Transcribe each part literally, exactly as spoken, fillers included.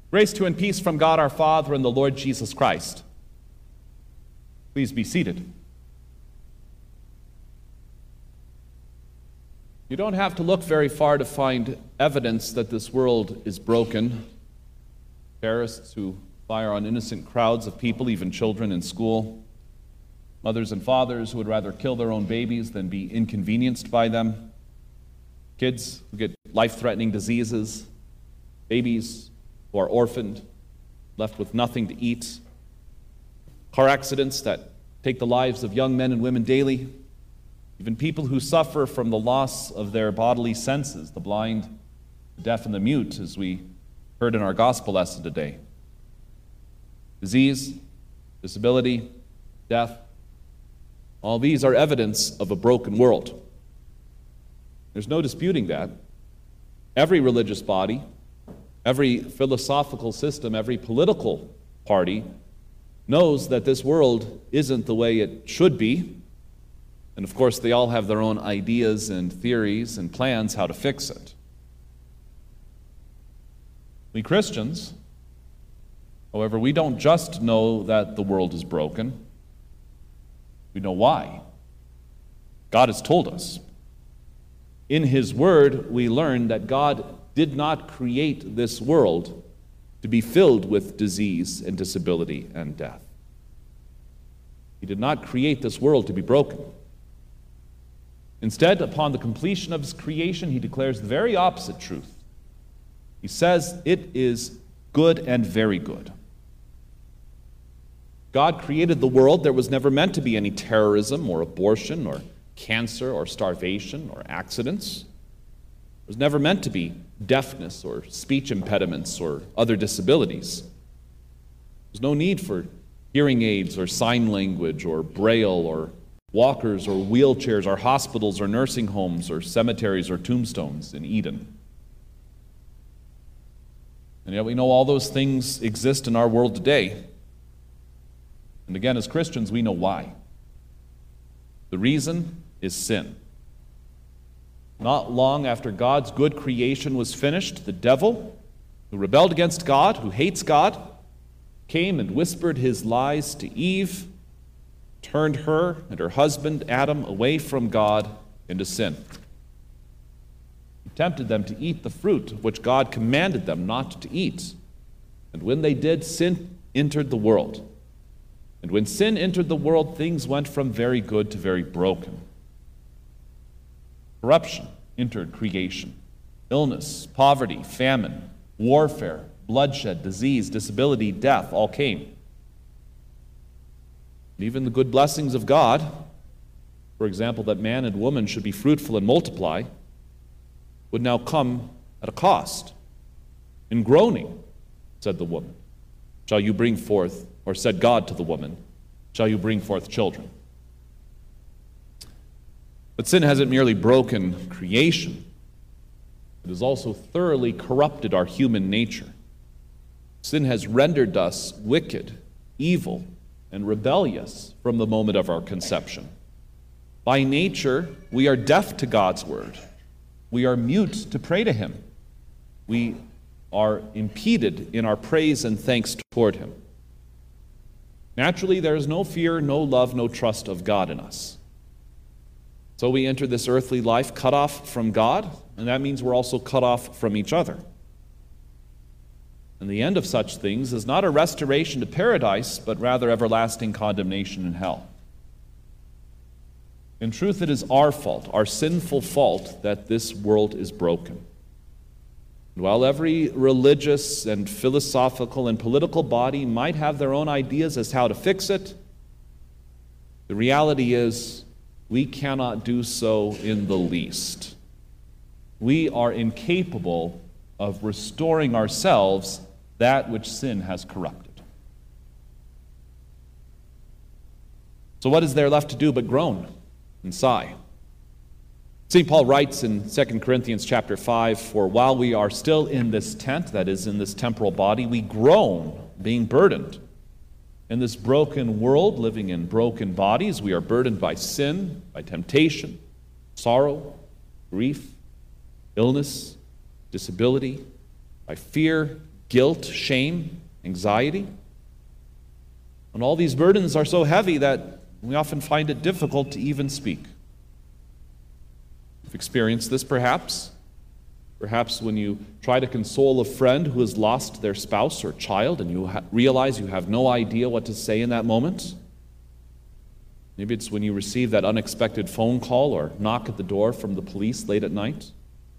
Grace to and peace from God our Father and the Lord Jesus Christ. Please be seated. You don't have to look very far to find evidence that this world is broken. Terrorists who fire on innocent crowds of people, even children in school. Mothers and fathers who would rather kill their own babies than be inconvenienced by them. Kids who get life-threatening diseases. Babies who are orphaned, left with nothing to eat. Car accidents that take the lives of young men and women daily. Even people who suffer from the loss of their bodily senses, the blind, the deaf, and the mute, as we heard in our gospel lesson today. Disease, disability, death, all these are evidence of a broken world. There's no disputing that. Every religious body, every philosophical system, every political party knows that this world isn't the way it should be. And of course, they all have their own ideas and theories and plans how to fix it. We Christians, however, we don't just know that the world is broken. We know why. God has told us. In His Word, we learn that God did not create this world to be filled with disease and disability and death. He did not create this world to be broken. Instead, upon the completion of His creation, He declares the very opposite truth. He says it is good and very good. God created the world. There was never meant to be any terrorism or abortion or cancer or starvation or accidents. There was never meant to be deafness or speech impediments or other disabilities. There's no need for hearing aids or sign language or braille or walkers or wheelchairs or hospitals or nursing homes or cemeteries or tombstones in Eden. And yet we know all those things exist in our world today. And again, as Christians, we know why. The reason is sin. Not long after God's good creation was finished, the devil, who rebelled against God, who hates God, came and whispered his lies to Eve, turned her and her husband Adam away from God into sin. He tempted them to eat the fruit of which God commanded them not to eat. And when they did, sin entered the world. And when sin entered the world, things went from very good to very broken. Corruption entered creation. Illness, poverty, famine, warfare, bloodshed, disease, disability, death all came. And even the good blessings of God, for example, that man and woman should be fruitful and multiply, would now come at a cost. In groaning, said the woman, shall you bring forth, or said God to the woman, shall you bring forth children? But sin hasn't merely broken creation. It has also thoroughly corrupted our human nature. Sin has rendered us wicked, evil, and rebellious from the moment of our conception. By nature, we are deaf to God's word. We are mute to pray to Him. We are impeded in our praise and thanks toward Him. Naturally, there is no fear, no love, no trust of God in us. So we enter this earthly life cut off from God, and that means we're also cut off from each other. And the end of such things is not a restoration to paradise, but rather everlasting condemnation in hell. In truth, it is our fault, our sinful fault, that this world is broken. And while every religious and philosophical and political body might have their own ideas as to how to fix it, the reality is we cannot do so in the least. We are incapable of restoring ourselves that which sin has corrupted. So what is there left to do but groan and sigh? Saint Paul writes in Second Corinthians chapter five, for while we are still in this tent, that is, in this temporal body, we groan, being burdened. In this broken world, living in broken bodies, we are burdened by sin, by temptation, sorrow, grief, illness, disability, by fear, guilt, shame, anxiety. And all these burdens are so heavy that we often find it difficult to even speak. You've experienced this perhaps. Perhaps when you try to console a friend who has lost their spouse or child and you ha- realize you have no idea what to say in that moment. Maybe it's when you receive that unexpected phone call or knock at the door from the police late at night.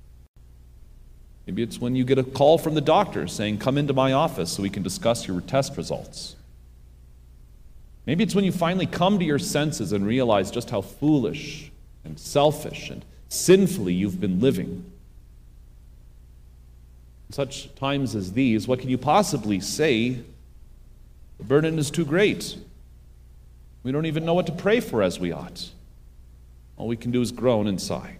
Maybe it's when you get a call from the doctor saying, "Come into my office so we can discuss your test results." Maybe it's when you finally come to your senses and realize just how foolish and selfish and sinfully you've been living. In such times as these, what can you possibly say? The burden is too great. We don't even know what to pray for as we ought. All we can do is groan and sigh.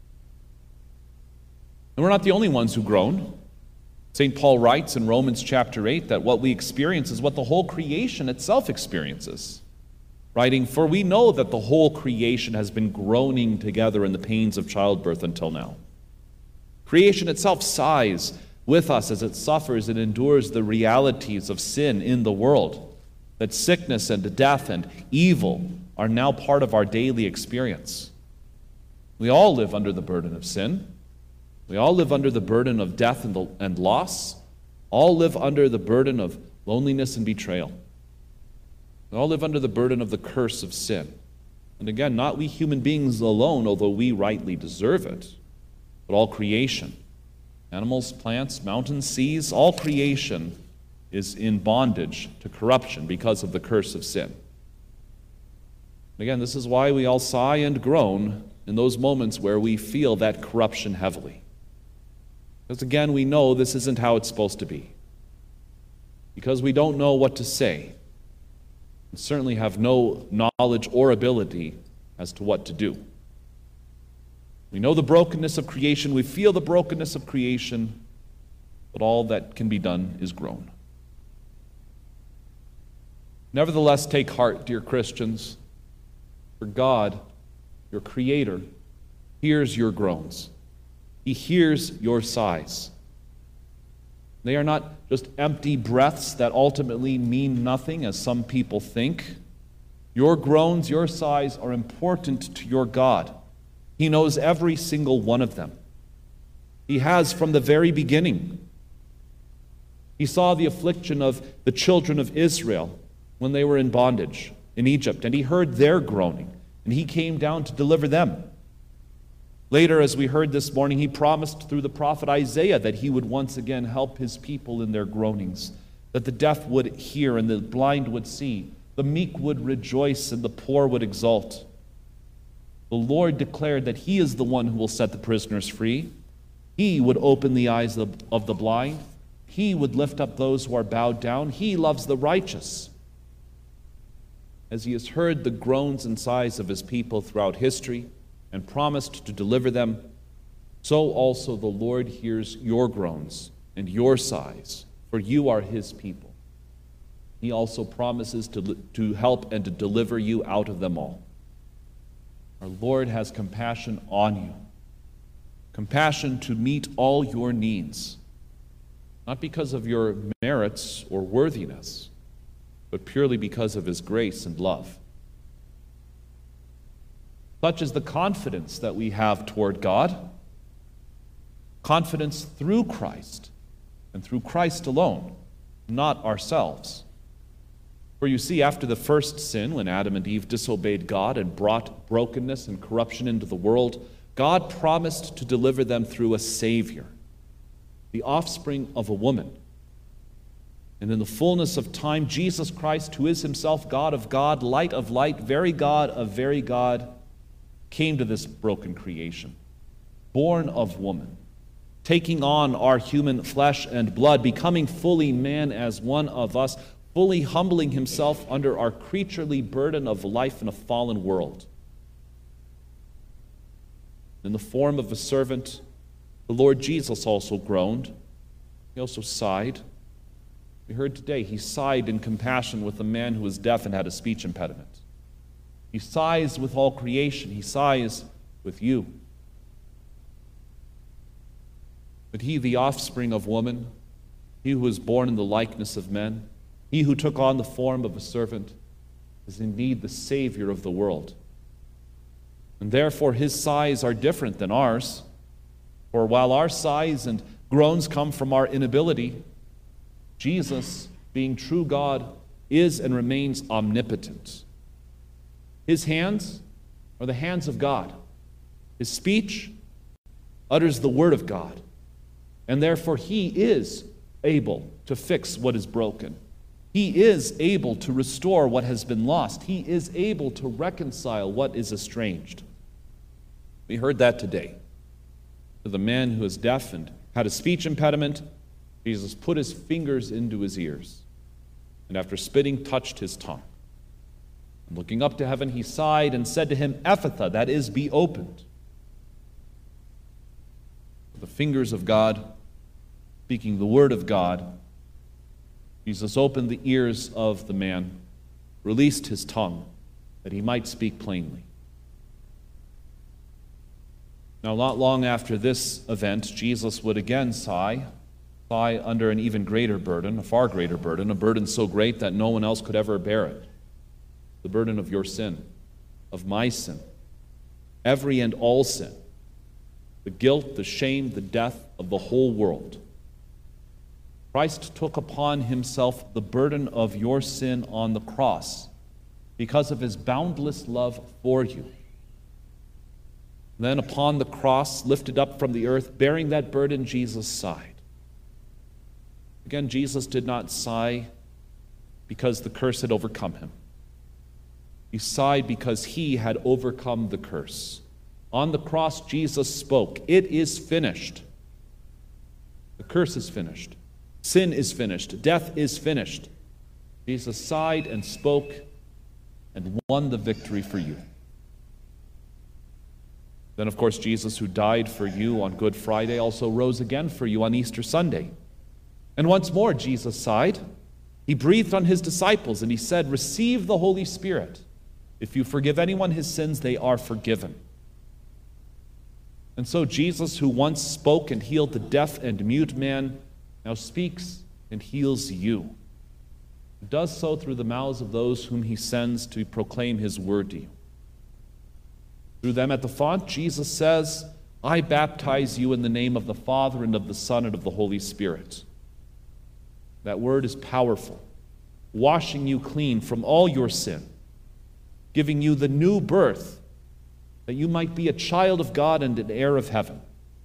And we're not the only ones who groan. Saint Paul writes in Romans chapter eight that what we experience is what the whole creation itself experiences. Writing, "For we know that the whole creation has been groaning together in the pains of childbirth until now." Creation itself sighs with us as it suffers and endures the realities of sin in the world, that sickness and death and evil are now part of our daily experience. We all live under the burden of sin. We all live under the burden of death and, the, and loss. All live under the burden of loneliness and betrayal. We all live under the burden of the curse of sin. And again, not we human beings alone, although we rightly deserve it, but all creation. Animals, plants, mountains, seas, all creation is in bondage to corruption because of the curse of sin. Again, this is why we all sigh and groan in those moments where we feel that corruption heavily. Because again, we know this isn't how it's supposed to be. Because we don't know what to say. We certainly have no knowledge or ability as to what to do. We know the brokenness of creation, we feel the brokenness of creation, but all that can be done is groan. Nevertheless, take heart, dear Christians, for God, your Creator, hears your groans. He hears your sighs. They are not just empty breaths that ultimately mean nothing, as some people think. Your groans, your sighs are important to your God. He knows every single one of them. He has from the very beginning. He saw the affliction of the children of Israel when they were in bondage in Egypt, and he heard their groaning, and he came down to deliver them. Later, as we heard this morning, he promised through the prophet Isaiah that he would once again help his people in their groanings, that the deaf would hear and the blind would see, the meek would rejoice and the poor would exult. The Lord declared that he is the one who will set the prisoners free. He would open the eyes of, of the blind. He would lift up those who are bowed down. He loves the righteous. As he has heard the groans and sighs of his people throughout history and promised to deliver them, so also the Lord hears your groans and your sighs, for you are his people. He also promises to, to help and to deliver you out of them all. Our Lord has compassion on you, compassion to meet all your needs, not because of your merits or worthiness, but purely because of his grace and love. Such is the confidence that we have toward God, confidence through Christ, and through Christ alone, not ourselves. For you see, after the first sin, when Adam and Eve disobeyed God and brought brokenness and corruption into the world, God promised to deliver them through a Savior, the offspring of a woman. And in the fullness of time, Jesus Christ, who is himself God of God, light of light, very God of very God, came to this broken creation, born of woman, taking on our human flesh and blood, becoming fully man as one of us, fully humbling himself under our creaturely burden of life in a fallen world. In the form of a servant, the Lord Jesus also groaned. He also sighed. We heard today he sighed in compassion with a man who was deaf and had a speech impediment. He sighs with all creation. He sighs with you. But he, the offspring of woman, he who was born in the likeness of men, he who took on the form of a servant, is indeed the Savior of the world. And therefore his sighs are different than ours. For while our sighs and groans come from our inability, Jesus, being true God, is and remains omnipotent. His hands are the hands of God. His speech utters the word of God. And therefore he is able to fix what is broken. He is able to restore what has been lost. He is able to reconcile what is estranged. We heard that today. To the man who is deaf and had a speech impediment, Jesus put his fingers into his ears, and after spitting, touched his tongue. And looking up to heaven, he sighed and said to him, Ephphatha, that is, be opened. The fingers of God, speaking the word of God, Jesus opened the ears of the man, released his tongue, that he might speak plainly. Now, not long after this event, Jesus would again sigh, sigh under an even greater burden, a far greater burden, a burden so great that no one else could ever bear it. The burden of your sin, of my sin, every and all sin, the guilt, the shame, the death of the whole world. Christ took upon himself the burden of your sin on the cross because of his boundless love for you. Then upon the cross, lifted up from the earth, bearing that burden, Jesus sighed. Again, Jesus did not sigh because the curse had overcome him. He sighed because he had overcome the curse. On the cross, Jesus spoke, "It is finished." The curse is finished. Sin is finished. Death is finished. Jesus sighed and spoke and won the victory for you. Then, of course, Jesus, who died for you on Good Friday, also rose again for you on Easter Sunday. And once more, Jesus sighed. He breathed on his disciples and he said, "Receive the Holy Spirit. If you forgive anyone his sins, they are forgiven." And so Jesus, who once spoke and healed the deaf and mute man, now speaks and heals you. He does so through the mouths of those whom he sends to proclaim his word to you. Through them at the font, Jesus says, "I baptize you in the name of the Father and of the Son and of the Holy Spirit." That word is powerful, washing you clean from all your sin, giving you the new birth, that you might be a child of God and an heir of heaven.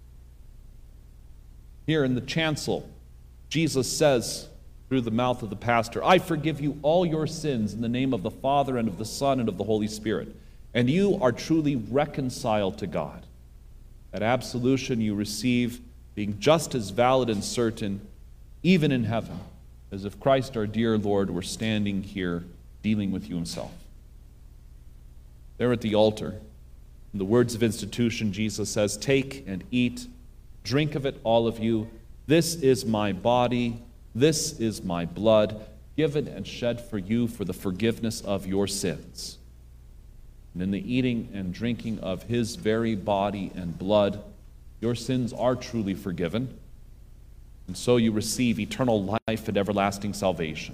Here in the chancel, Jesus says through the mouth of the pastor, "I forgive you all your sins in the name of the Father and of the Son and of the Holy Spirit." And you are truly reconciled to God. That absolution you receive being just as valid and certain, even in heaven, as if Christ our dear Lord were standing here dealing with you himself. There at the altar, in the words of institution, Jesus says, "Take and eat, drink of it, all of you. This is my body, this is my blood, given and shed for you for the forgiveness of your sins." And in the eating and drinking of his very body and blood, your sins are truly forgiven. And so you receive eternal life and everlasting salvation.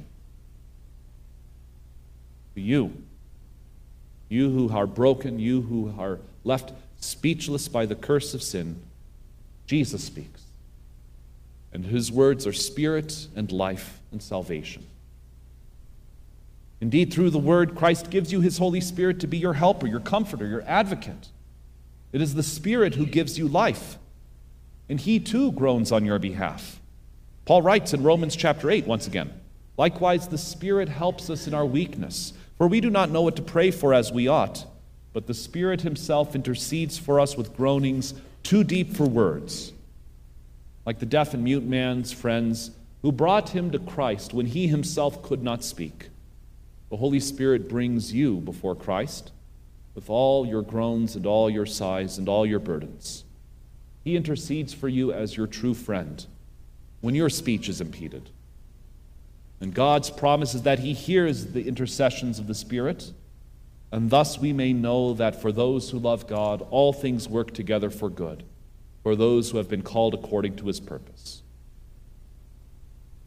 To you, you who are broken, you who are left speechless by the curse of sin, Jesus speaks. And his words are spirit and life and salvation. Indeed, through the word, Christ gives you his Holy Spirit to be your helper, your comforter, your advocate. It is the Spirit who gives you life, and he too groans on your behalf. Paul writes in Romans chapter eight, once again, "Likewise, the Spirit helps us in our weakness, for we do not know what to pray for as we ought, but the Spirit himself intercedes for us with groanings too deep for words." Like the deaf and mute man's friends who brought him to Christ when he himself could not speak, the Holy Spirit brings you before Christ with all your groans and all your sighs and all your burdens. He intercedes for you as your true friend when your speech is impeded. And God's promise is that he hears the intercessions of the Spirit, and thus we may know that for those who love God, all things work together for good, for those who have been called according to his purpose.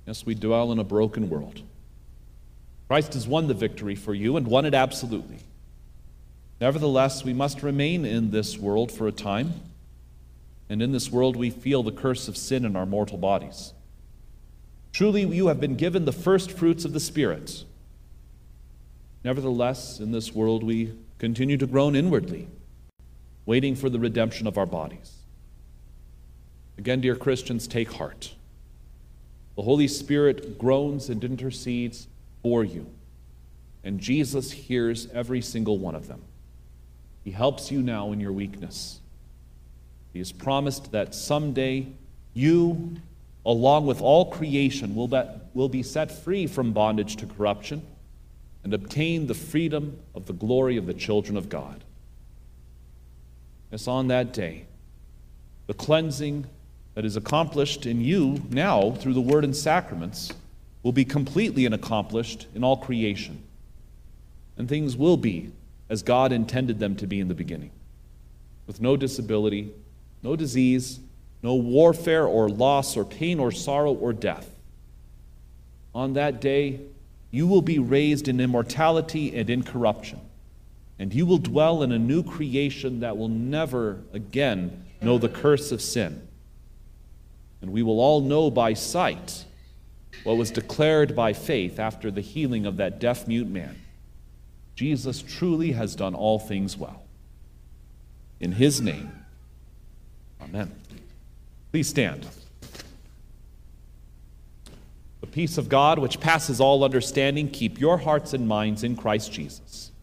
Yes, we dwell in a broken world. Christ has won the victory for you and won it absolutely. Nevertheless, we must remain in this world for a time, and in this world we feel the curse of sin in our mortal bodies. Truly, you have been given the first fruits of the Spirit. Nevertheless, in this world we continue to groan inwardly, waiting for the redemption of our bodies. Again, dear Christians, take heart. The Holy Spirit groans and intercedes for you, and Jesus hears every single one of them. He helps you now in your weakness. He has promised that someday you, along with all creation, will be, will be set free from bondage to corruption and obtain the freedom of the glory of the children of God. As on that day, the cleansing that is accomplished in you now through the Word and sacraments will be completely accomplished in all creation. And things will be as God intended them to be in the beginning, with no disability, no disease, no warfare or loss or pain or sorrow or death. On that day, you will be raised in immortality and incorruption, and you will dwell in a new creation that will never again know the curse of sin. And we will all know by sight what was declared by faith after the healing of that deaf-mute man. Jesus truly has done all things well. In his name, amen. Please stand. The peace of God, which passes all understanding, keep your hearts and minds in Christ Jesus.